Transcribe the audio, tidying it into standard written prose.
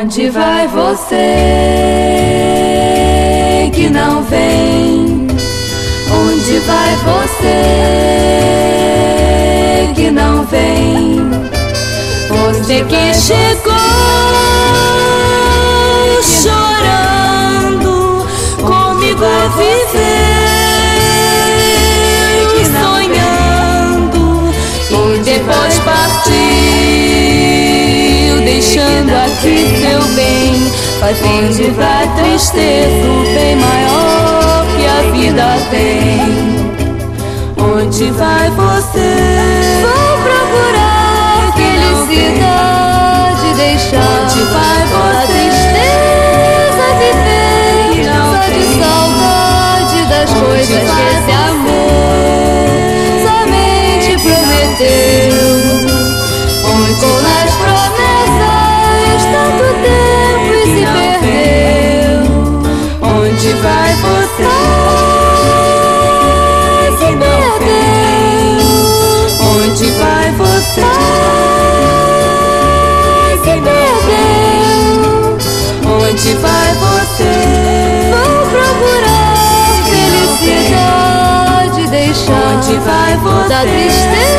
Onde vai você que não vem? Onde vai você que não vem? Você que chegou chorando comigo a viver, sonhando, e depois partiu, deixando aqui seu bem, fazendo da tristeza o bem maior que a vida tem. Onde vai você? Vou procurar felicidade, deixar. Onde vai você? A tristeza viver, não de saudade das coisas que esse amor somente prometeu. Onde com as promessas tanto tempo e se perdeu. Onde vai você? Se perdeu. Onde vai você? Se perdeu. Onde vai você? Vou procurar felicidade, deixar. Onde vai você? Da tristeza